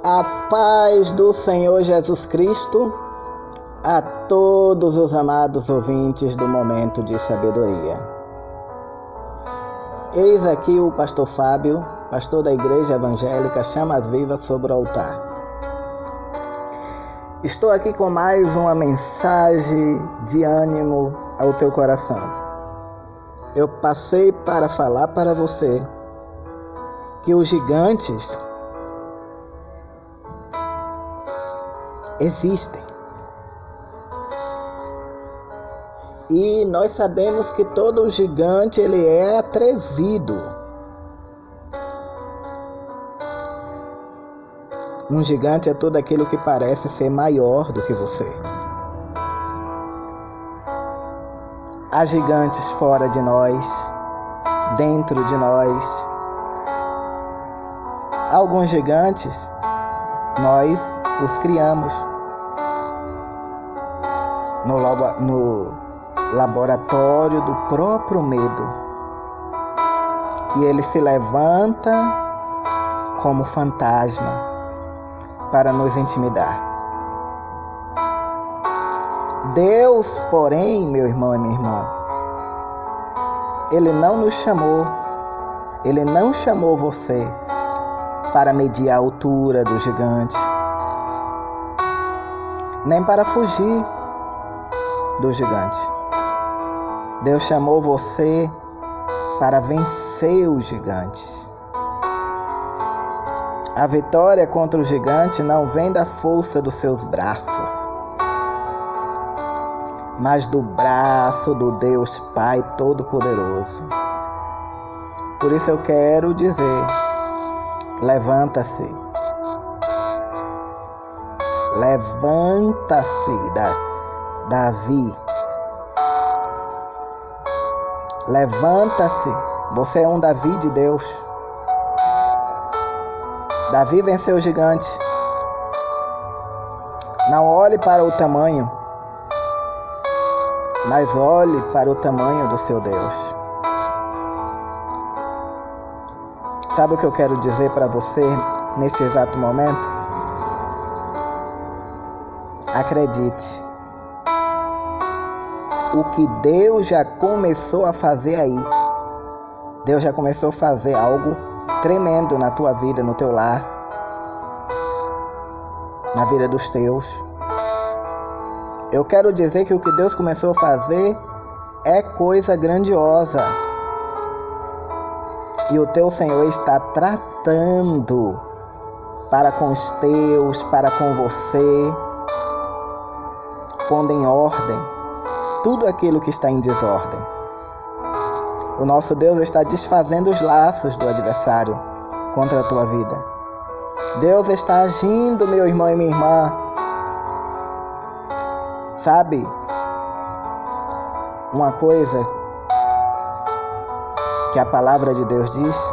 A paz do Senhor Jesus Cristo a todos os amados ouvintes do Momento de Sabedoria. Eis aqui o pastor Fábio, pastor da Igreja Evangélica Chamas Vivas sobre o Altar. Estou aqui com mais uma mensagem de ânimo ao teu coração. Eu passei para falar para você que os gigantes existem. E nós sabemos que todo gigante ele é atrevido. Um gigante é tudo aquilo que parece ser maior do que você. Há gigantes fora de nós, dentro de nós. Alguns gigantes nós os criamos no laboratório do próprio medo. E ele se levanta como fantasma para nos intimidar. Deus, porém, meu irmão e minha irmã, Ele não nos chamou, Ele não chamou você para medir a altura do gigante, nem para fugir do gigante. Deus chamou você para vencer os gigantes. A vitória contra o gigante não vem da força dos seus braços, mas do braço do Deus Pai Todo-Poderoso. Por isso eu quero dizer: levanta-se. Levanta-se, Davi. Levanta-se. Você é um Davi de Deus. Davi venceu o gigante. Não olhe para o tamanho, mas olhe para o tamanho do seu Deus. Sabe o que eu quero dizer para você neste exato momento? Acredite. O que Deus já começou a fazer aí. Deus já começou a fazer algo tremendo na tua vida, no teu lar, na vida dos teus. Eu quero dizer que o que Deus começou a fazer é coisa grandiosa. E o teu Senhor está tratando para com os teus, para com você, pondo em ordem tudo aquilo que está em desordem. O nosso Deus está desfazendo os laços do adversário contra a tua vida. Deus está agindo, meu irmão e minha irmã. Sabe uma coisa que a palavra de Deus diz?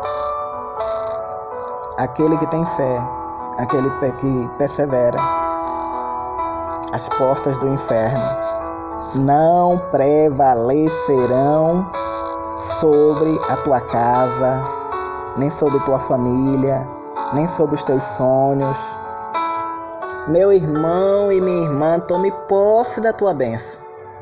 Aquele que tem fé, aquele que persevera, as portas do inferno não prevalecerão sobre a tua casa, nem sobre tua família, nem sobre os teus sonhos. Meu irmão e minha irmã, tome posse da tua bênção.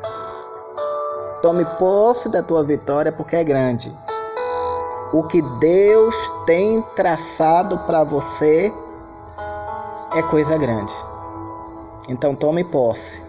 Tome posse da tua vitória, porque é grande. O que Deus tem traçado para você é coisa grande. Então tome posse.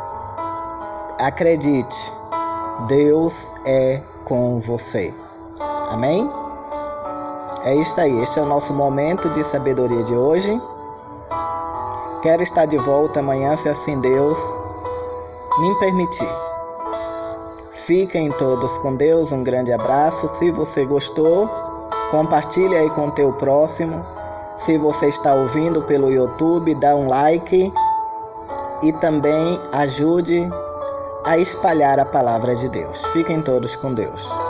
Acredite, Deus é com você. Amém? É isso aí, este é o nosso Momento de Sabedoria de hoje. Quero estar de volta amanhã, se assim Deus me permitir. Fiquem todos com Deus, um grande abraço. Se você gostou, compartilhe aí com o teu próximo. Se você está ouvindo pelo YouTube, dá um like e também ajude a espalhar a palavra de Deus. Fiquem todos com Deus.